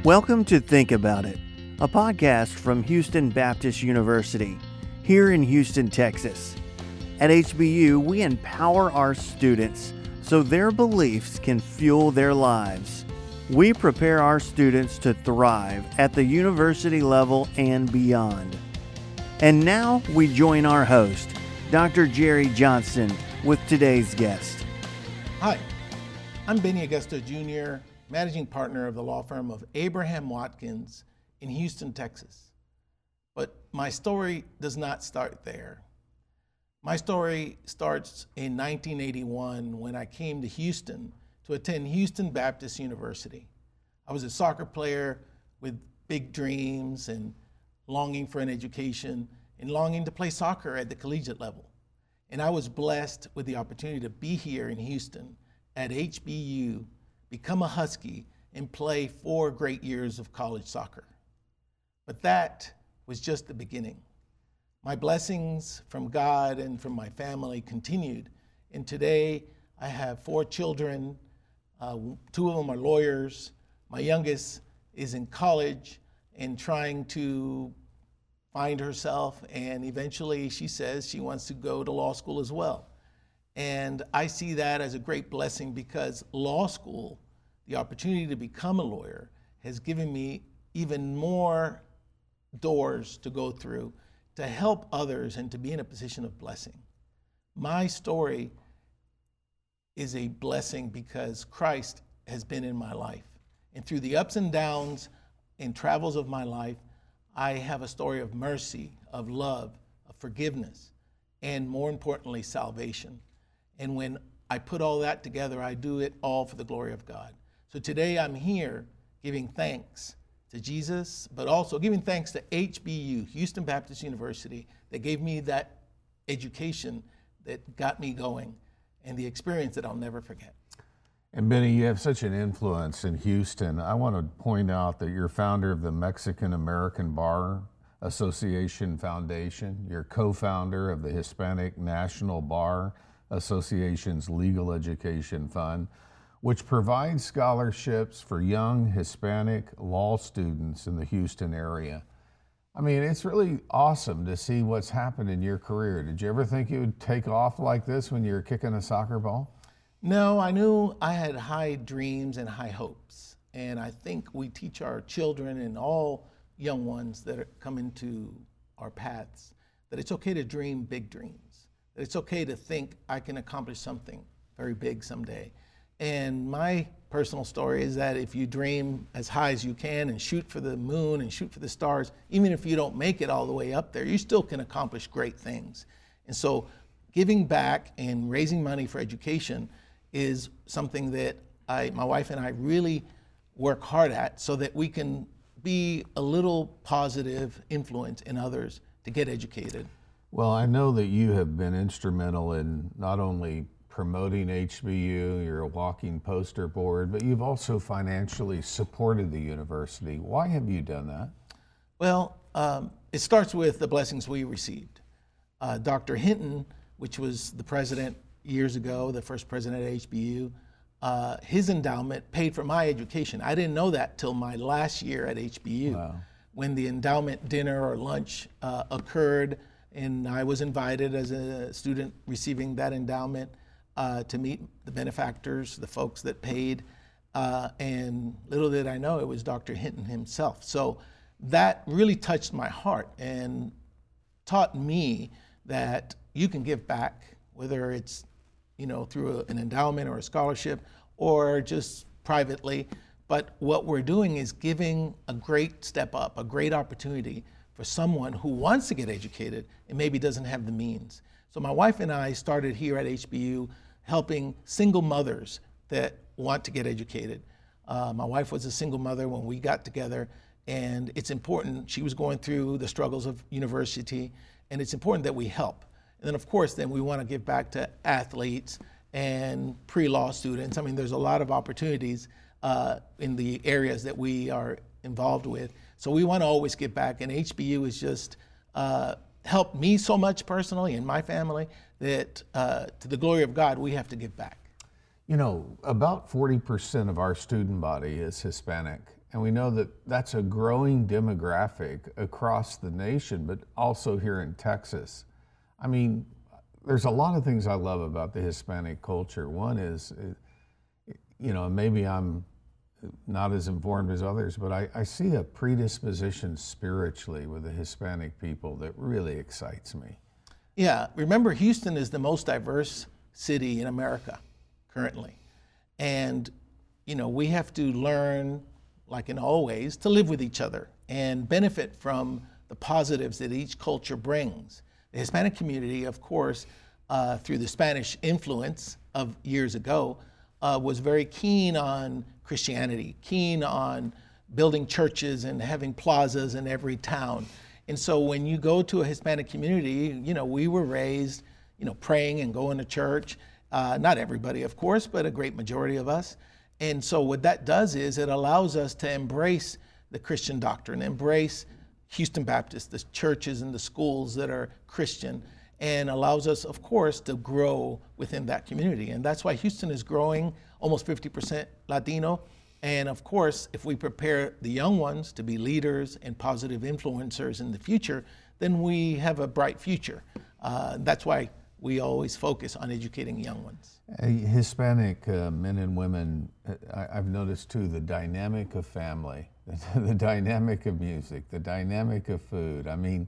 Welcome to Think About It, a podcast from Houston Baptist University, here in Houston, Texas. At HBU, we empower our students so their beliefs can fuel their lives. We prepare our students to thrive at the university level and beyond. And now we join our host, Dr. Jerry Johnson, with today's guest. Hi, I'm Benny Augusto Jr., managing partner of the law firm of Abraham Watkins in Houston, Texas. But my story does not start there. My story starts in 1981 when I came to Houston to attend Houston Baptist University. I was a soccer player with big dreams and longing for an education and longing to play soccer at the collegiate level. And I was blessed with the opportunity to be here in Houston at HBU, become a Husky, and play 4 great years of college soccer. But that was just the beginning. My blessings from God and from my family continued, and today I have 4 children. 2 of them are lawyers. My youngest is in college and trying to find herself, and eventually she says she wants to go to law school as well. And I see that as a great blessing because law school, the opportunity to become a lawyer, has given me even more doors to go through to help others and to be in a position of blessing. My story is a blessing because Christ has been in my life. And through the ups and downs and travels of my life, I have a story of mercy, of love, of forgiveness, and more importantly, salvation. And when I put all that together, I do it all for the glory of God. So today I'm here giving thanks to Jesus, but also giving thanks to HBU, Houston Baptist University, that gave me that education that got me going and the experience that I'll never forget. And Benny, you have such an influence in Houston. I want to point out that you're founder of the Mexican American Bar Association Foundation. You're co-founder of the Hispanic National Bar Association's Legal Education Fund, which provides scholarships for young Hispanic law students in the Houston area. I mean, it's really awesome to see what's happened in your career. Did you ever think you would take off like this when you were kicking a soccer ball? No, I knew I had high dreams and high hopes. And I think we teach our children and all young ones that come into our paths that it's okay to dream big dreams, that it's okay to think I can accomplish something very big someday. And my personal story is that if you dream as high as you can and shoot for the moon and shoot for the stars, even if you don't make it all the way up there, you still can accomplish great things. And so giving back and raising money for education is something that my wife and I really work hard at so that we can be a little positive influence in others to get educated. Well, I know that you have been instrumental in not only promoting HBU, you're a walking poster board, but you've also financially supported the university. Why have you done that? Well, it starts with the blessings we received. Dr. Hinton, which was the president years ago, the first president at HBU, his endowment paid for my education. I didn't know that till my last year at HBU. Wow. When the endowment dinner or lunch occurred, and I was invited as a student receiving that endowment to meet the benefactors, the folks that paid, and little did I know it was Dr. Hinton himself. So that really touched my heart and taught me that you can give back, whether it's through an endowment or a scholarship or just privately. But what we're doing is giving a great step up, a great opportunity for someone who wants to get educated and maybe doesn't have the means. So my wife and I started here at HBU helping single mothers that want to get educated. My wife was a single mother when we got together, and it's important. She was going through the struggles of university, and it's important that we help. And then, of course, then we want to give back to athletes and pre-law students. I mean, there's a lot of opportunities in the areas that we are involved with. So we want to always give back, and HBU is just helped me so much personally and my family that to the glory of God, we have to give back. You know, about 40% of our student body is Hispanic, And we know that that's a growing demographic across the nation, but also here in Texas. I mean, there's a lot of things I love about the Hispanic culture. One is, maybe I'm not as informed as others, but I see a predisposition spiritually with the Hispanic people that really excites me. Yeah, remember Houston is the most diverse city in America currently. And, we have to learn, like in all ways, to live with each other and benefit from the positives that each culture brings. The Hispanic community, of course, through the Spanish influence of years ago, was very keen on Christianity, keen on building churches and having plazas in every town. And so when you go to a Hispanic community, we were raised, praying and going to church. Not everybody, of course, but a great majority of us. And so what that does is it allows us to embrace the Christian doctrine, embrace Houston Baptist, the churches and the schools that are Christian, and allows us, of course, to grow within that community. And that's why Houston is growing, almost 50% Latino. And of course, if we prepare the young ones to be leaders and positive influencers in the future, then we have a bright future. That's why we always focus on educating young ones. Hispanic men and women, I've noticed too, the dynamic of family, the dynamic of music, the dynamic of food. I mean,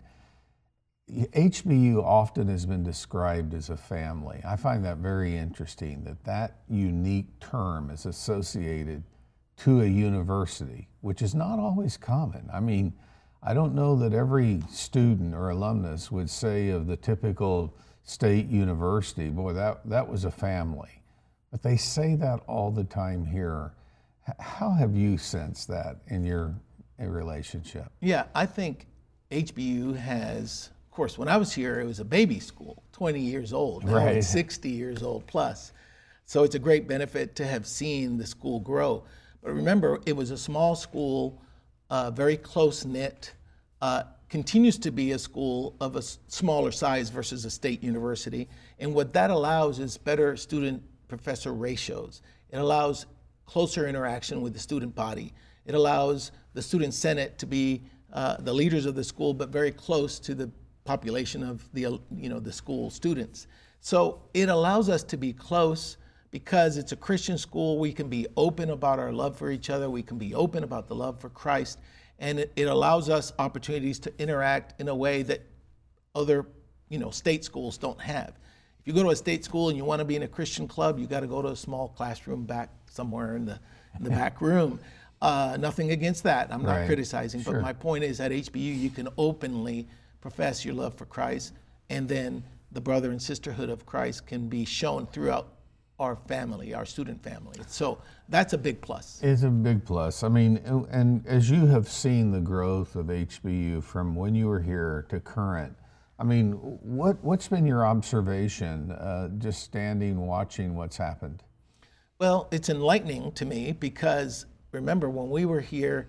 HBU often has been described as a family. I find that very interesting, that unique term is associated to a university, which is not always common. I mean, I don't know that every student or alumnus would say of the typical state university, boy, that was a family. But they say that all the time here. How have you sensed that in your relationship? Yeah, I think HBU has, of course, when I was here, it was a baby school, 20 years old. Now Right. it's 60 years old plus. So it's a great benefit to have seen the school grow. But remember, it was a small school, very close-knit, continues to be a school of a smaller size versus a state university. And what that allows is better student-professor ratios. It allows closer interaction with the student body. It allows the student senate to be the leaders of the school, but very close to the population of the school students. So it allows us to be close. Because it's a Christian school, we can be open about our love for each other. We can be open about the love for Christ. And it allows us opportunities to interact in a way that other, state schools don't have. If you go to a state school and you want to be in a Christian club, you got to go to a small classroom back somewhere in the back room. Nothing against that. I'm not criticizing. Sure. But my point is at HBU, you can openly profess your love for Christ. And then the brother and sisterhood of Christ can be shown throughout our family, our student family. So that's a big plus. It's a big plus. I mean, and as you have seen the growth of HBU from when you were here to current, I mean, what's been your observation, just standing, watching what's happened? Well, it's enlightening to me because remember when we were here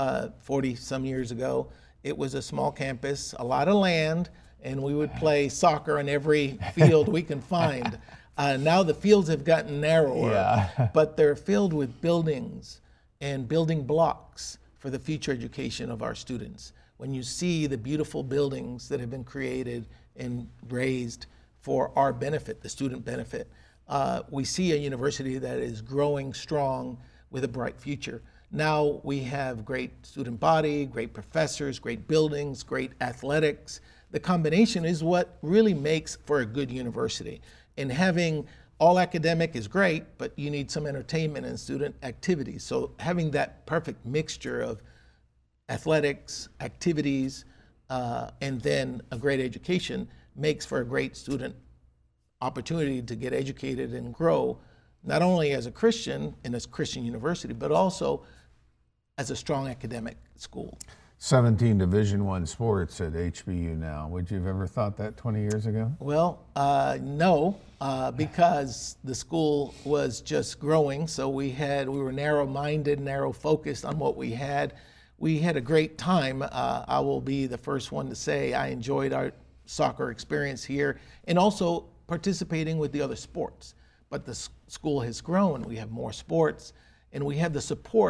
40 some years ago, it was a small campus, a lot of land, and we would play soccer on every field we can find. Now the fields have gotten narrower, but they're filled with buildings and building blocks for the future education of our students. When you see the beautiful buildings that have been created and raised for our benefit, the student benefit, we see a university that is growing strong with a bright future. Now we have great student body, great professors, great buildings, great athletics. The combination is what really makes for a good university. And having all academic is great, but you need some entertainment and student activities. So having that perfect mixture of athletics, activities, and then a great education makes for a great student opportunity to get educated and grow, not only as a Christian in a Christian university, but also as a strong academic school. 17 Division I sports at HBU now. Would you have ever thought that 20 years ago? Well, no, because the school was just growing. So we were narrow-minded, narrow-focused on what we had. We had a great time. I will be the first one to say I enjoyed our soccer experience here and also participating with the other sports. But the school has grown. We have more sports, and we have the support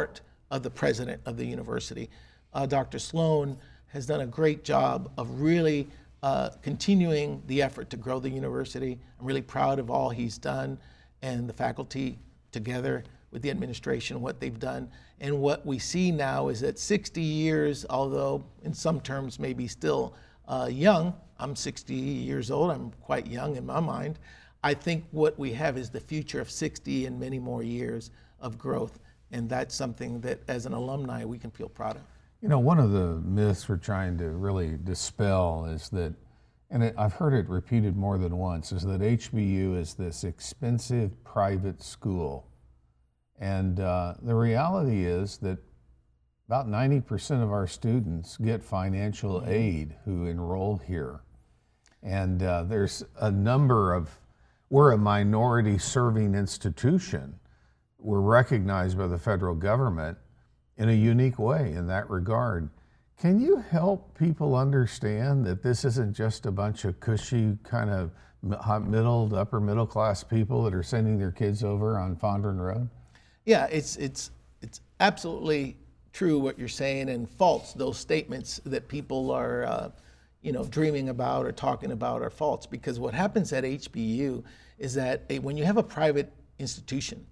of the president of the university. Dr. Sloan has done a great job of really continuing the effort to grow the university. I'm really proud of all he's done, and the faculty together with the administration, what they've done. And what we see now is that 60 years, although in some terms maybe still young, I'm 60 years old, I'm quite young in my mind, I think what we have is the future of 60 and many more years of growth. And that's something that as an alumni we can feel proud of. You know, one of the myths we're trying to really dispel is that, and I've heard it repeated more than once, is that HBU is this expensive private school. And the reality is that about 90% of our students get financial aid who enroll here. And there's a number of, we're a minority serving institution. We're recognized by the federal government in a unique way in that regard. Can you help people understand that this isn't just a bunch of cushy kind of middle to upper middle class people that are sending their kids over on Fondren Road? Yeah, it's absolutely true what you're saying, and false. Those statements that people are, dreaming about or talking about are false. Because what happens at HBU is that when you have a private institution,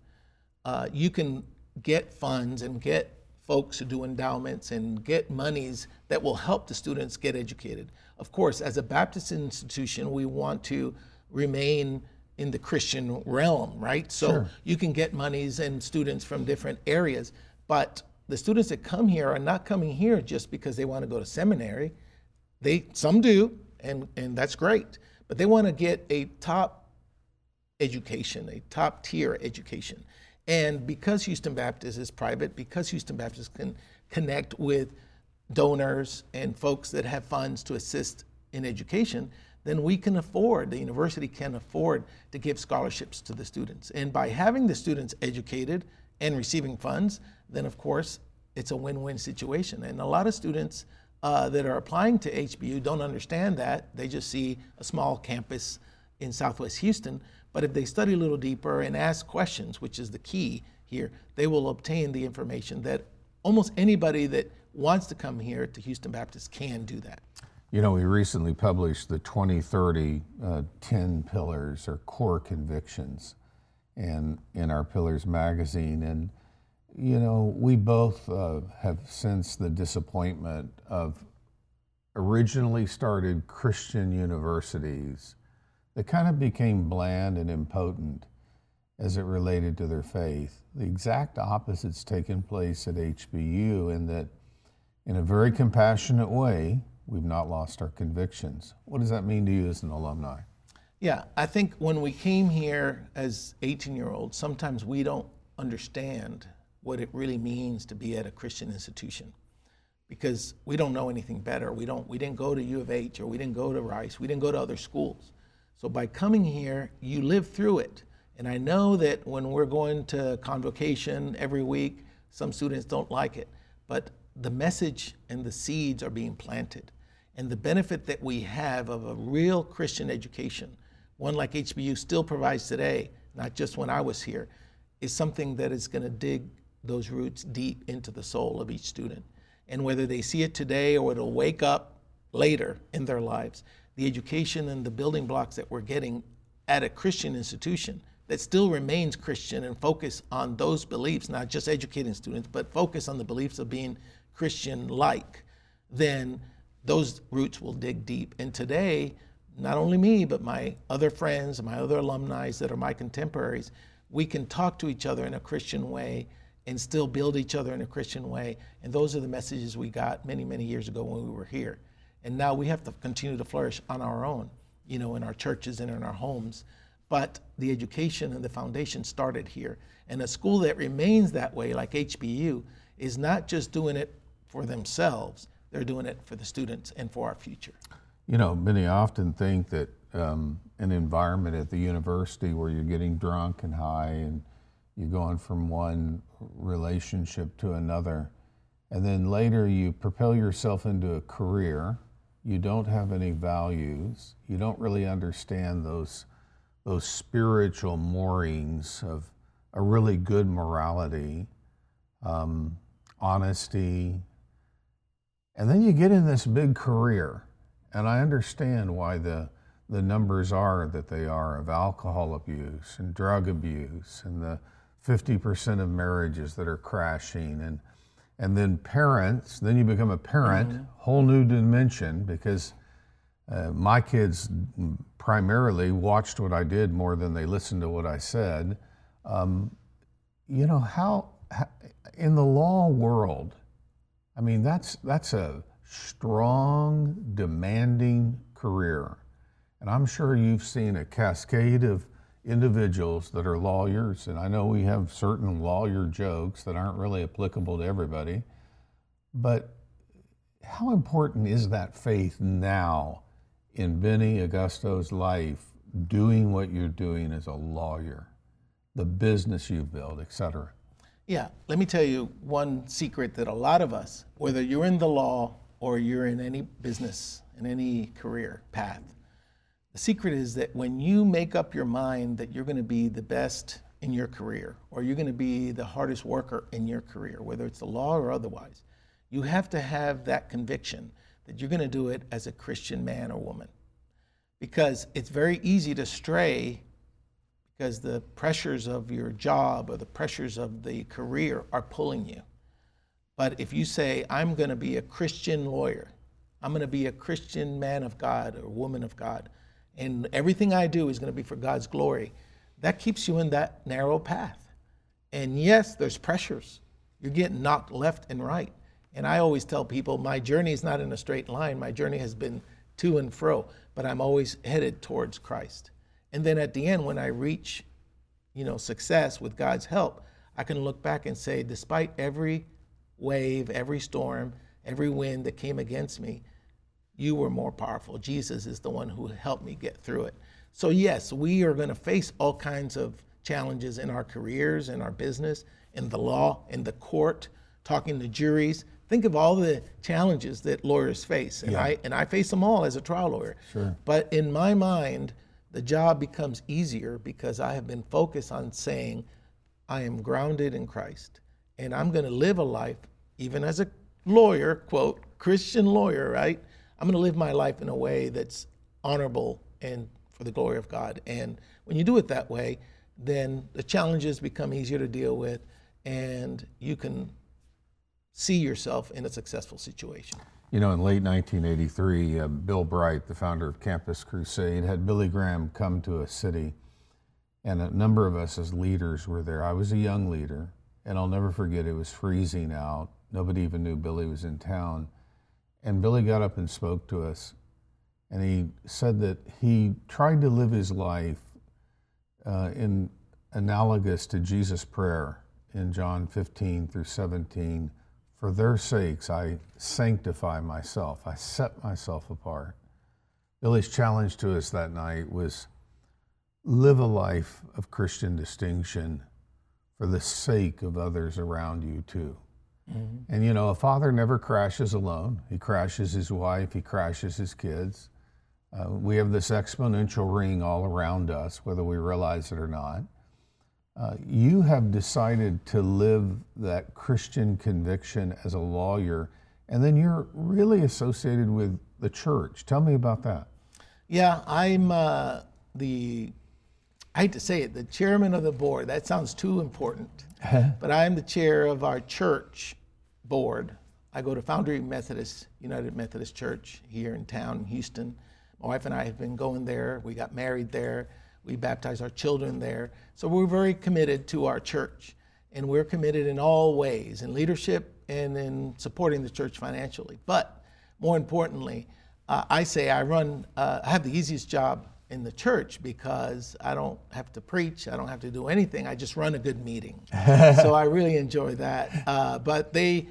you can get funds and get folks who do endowments and get monies that will help the students get educated. Of course, as a Baptist institution, we want to remain in the Christian realm, right? So Sure. You can get monies and students from different areas, but the students that come here are not coming here just because they want to go to seminary. Some do, and that's great, but they want to get a top education, a top tier education. And because Houston Baptist is private, because Houston Baptist can connect with donors and folks that have funds to assist in education, then we can afford, the university can afford to give scholarships to the students. And by having the students educated and receiving funds, then of course it's a win-win situation. And a lot of students that are applying to HBU don't understand that. They just see a small campus in Southwest Houston. But if they study a little deeper and ask questions, which is the key here, they will obtain the information that almost anybody that wants to come here to Houston Baptist can do that. You know, we recently published the 2030 10 pillars or core convictions in our Pillars magazine. And, you know, we both have sensed the disappointment of originally started Christian universities that kind of became bland and impotent as it related to their faith. The exact opposite's taken place at HBU, in that in a very compassionate way, we've not lost our convictions. What does that mean to you as an alumni? Yeah, I think when we came here as 18-year-olds, sometimes we don't understand what it really means to be at a Christian institution, because we don't know anything better. We didn't go to U of H, or we didn't go to Rice, we didn't go to other schools. So by coming here, you live through it. And I know that when we're going to convocation every week, some students don't like it, but the message and the seeds are being planted. And the benefit that we have of a real Christian education, one like HBU still provides today, not just when I was here, is something that is going to dig those roots deep into the soul of each student. And whether they see it today or it'll wake up later in their lives, the education and the building blocks that we're getting at a Christian institution that still remains Christian and focus on those beliefs, not just educating students, but focus on the beliefs of being Christian-like, then those roots will dig deep. And today, not only me, but my other friends, my other alumni that are my contemporaries, we can talk to each other in a Christian way and still build each other in a Christian way. And those are the messages we got many, many years ago when we were here. And now we have to continue to flourish on our own, in our churches and in our homes. But the education and the foundation started here. And a school that remains that way, like HBU, is not just doing it for themselves, they're doing it for the students and for our future. You know, many often think that an environment at the university where you're getting drunk and high and you're going from one relationship to another, and then later you propel yourself into a career, you don't have any values, you don't really understand those spiritual moorings of a really good morality. honesty. And then you get in this big career. And I understand why the numbers are that they are of alcohol abuse and drug abuse and the 50% of marriages that are crashing. And then parents, then you become a parent, whole new dimension, because my kids primarily watched what I did more than they listened to what I said. You know, how in the law world, I mean, that's a strong, demanding career. And I'm sure you've seen a cascade of individuals that are lawyers, and I know we have certain lawyer jokes that aren't really applicable to everybody, but how important is that faith now in Benny Augusto's life, doing what you're doing as a lawyer, the business you've built, et cetera? Yeah, let me tell you one secret that a lot of us, whether you're in the law or you're in any business, in any career path, the secret is that when you make up your mind that you're going to be the best in your career, or you're going to be the hardest worker in your career, whether it's the law or otherwise, you have to have that conviction that you're going to do it as a Christian man or woman. Because it's very easy to stray because the pressures of your job or the pressures of the career are pulling you. But if you say, I'm going to be a Christian lawyer, I'm going to be a Christian man of God or woman of God, and everything I do is going to be for God's glory, that keeps you in that narrow path. And yes, there's pressures. You're getting knocked left and right. And I always tell people, my journey is not in a straight line. My journey has been to and fro, but I'm always headed towards Christ. And then at the end, when I reach, success with God's help, I can look back and say, despite every wave, every storm, every wind that came against me, you were more powerful. Jesus is the one who helped me get through it. So yes, we are going to face all kinds of challenges in our careers, in our business, in the law, in the court, talking to juries. Think of all the challenges that lawyers face. And I face them all as a trial lawyer. Sure. But in my mind, the job becomes easier because I have been focused on saying, I am grounded in Christ. And I'm going to live a life, even as a lawyer, quote, Christian lawyer, right? I'm going to live my life in a way that's honorable and for the glory of God. And when you do it that way, then the challenges become easier to deal with, and you can see yourself in a successful situation. You know, in late 1983, Bill Bright, the founder of Campus Crusade, had Billy Graham come to a city, and a number of us as leaders were there. I was a young leader, and I'll never forget, it was freezing out. Nobody even knew Billy was in town. And Billy got up and spoke to us, and he said that he tried to live his life in analogous to Jesus' prayer in John 15 through 17. For their sakes, I sanctify myself. I set myself apart. Billy's challenge to us that night was live a life of Christian distinction for the sake of others around you too. Mm-hmm. And a father never crashes alone. He crashes his wife, he crashes his kids. We have this exponential ring all around us, whether we realize it or not. You have decided to live that Christian conviction as a lawyer, and then you're really associated with the church. Tell me about that. Yeah, I'm I hate to say it, the chairman of the board. That sounds too important, but I'm the chair of our church board. I go to Foundry Methodist, United Methodist Church here in town, in Houston. My wife and I have been going there. We got married there. We baptize our children there. So we're very committed to our church, and we're committed in all ways, in leadership and in supporting the church financially. But more importantly, I say I have the easiest job in the church because I don't have to preach, I don't have to do anything. I just run a good meeting. So I really enjoy that. But the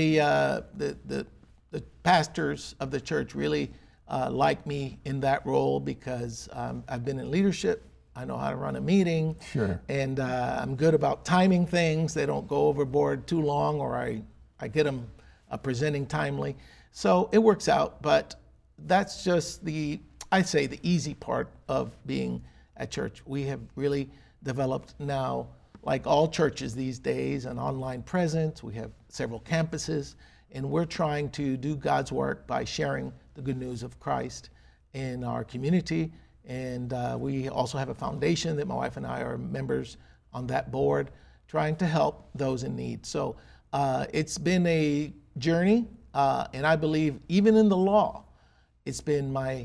pastors of the church really like me in that role because I've been in leadership. I know how to run a meeting. Sure. And I'm good about timing things. They don't go overboard too long, or I get them presenting timely. So it works out, but that's just I say the easy part of being at church. We have really developed now like all churches these days, an online presence. We have several campuses, and we're trying to do God's work by sharing the good news of Christ in our community. And we also have a foundation that my wife and I are members on that board, trying to help those in need. So it's been a journey, and I believe even in the law, it's been my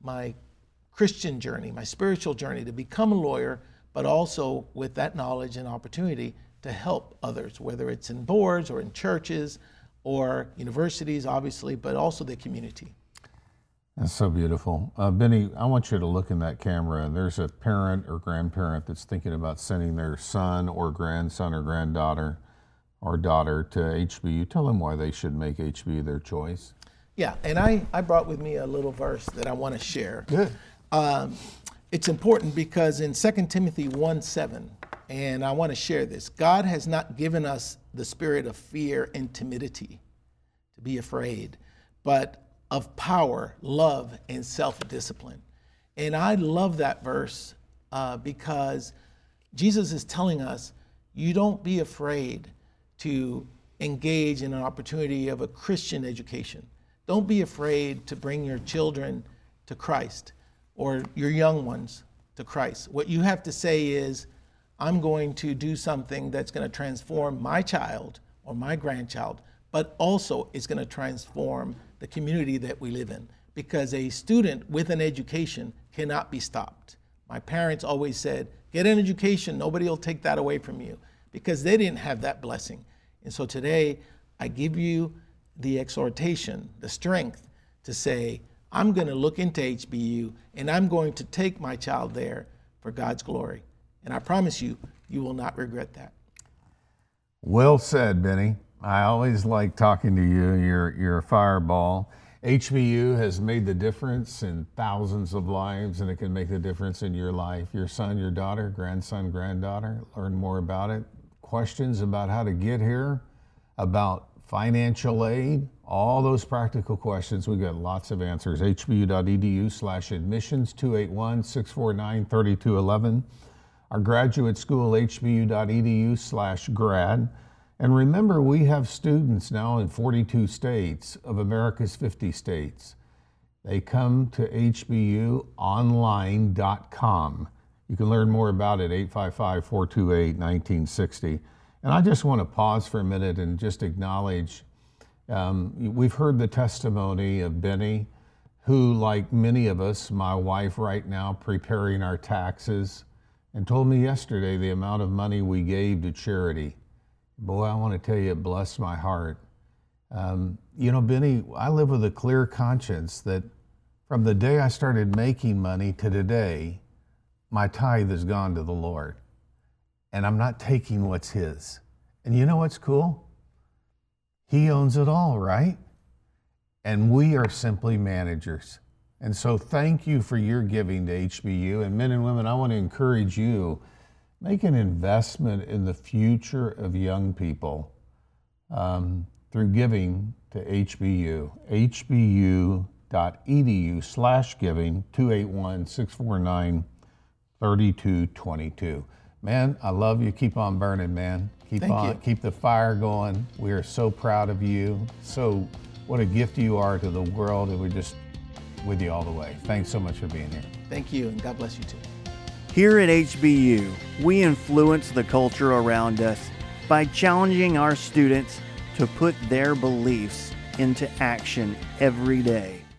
Christian journey, my spiritual journey to become a lawyer, but also with that knowledge and opportunity to help others, whether it's in boards or in churches or universities, obviously, but also the community. That's so beautiful. Benny, I want you to look in that camera, and there's a parent or grandparent that's thinking about sending their son or grandson or granddaughter or daughter to HBU. Tell them why they should make HBU their choice. Yeah, and I brought with me a little verse that I want to share. Good. It's important because in 2 Timothy 1:7, and I want to share this, God has not given us the spirit of fear and timidity, to be afraid, but of power, love, and self-discipline. And I love that verse because Jesus is telling us, you don't be afraid to engage in an opportunity of a Christian education. Don't be afraid to bring your children to Christ or your young ones to Christ. What you have to say is, I'm going to do something that's going to transform my child or my grandchild, but also it's going to transform the community that we live in, because a student with an education cannot be stopped. My parents always said, get an education, nobody will take that away from you, because they didn't have that blessing. And so today, I give you the exhortation, the strength to say, I'm going to look into HBU and I'm going to take my child there for God's glory. And I promise you, you will not regret that. Well said, Benny. I always like talking to you. You're a fireball. HBU has made the difference in thousands of lives, and it can make the difference in your life. Your son, your daughter, grandson, granddaughter, learn more about it. Questions about how to get here, about financial aid, all those practical questions. We've got lots of answers. hbu.edu/admissions, 281-649-3211. Our graduate school, hbu.edu/grad. And remember, we have students now in 42 states of America's 50 states. They come to hbuonline.com. You can learn more about it, 855-428-1960. And I just want to pause for a minute and just acknowledge, we've heard the testimony of Benny, who, like many of us, my wife right now preparing our taxes, and told me yesterday the amount of money we gave to charity. Boy, I want to tell you, it blessed my heart. You know, Benny, I live with a clear conscience that from the day I started making money to today, my tithe has gone to the Lord. And I'm not taking what's His. And you know what's cool? He owns it all, right? And we are simply managers. And so thank you for your giving to HBU. And men and women, I want to encourage you, make an investment in the future of young people through giving to HBU. hbu.edu/giving, 281-649-3222. Man, I love you. Keep on burning, man. Keep the fire going. We are so proud of you. So what a gift you are to the world, and we're just with you all the way. Thanks so much for being here. Thank you, and God bless you too. Here at HBU, we influence the culture around us by challenging our students to put their beliefs into action every day.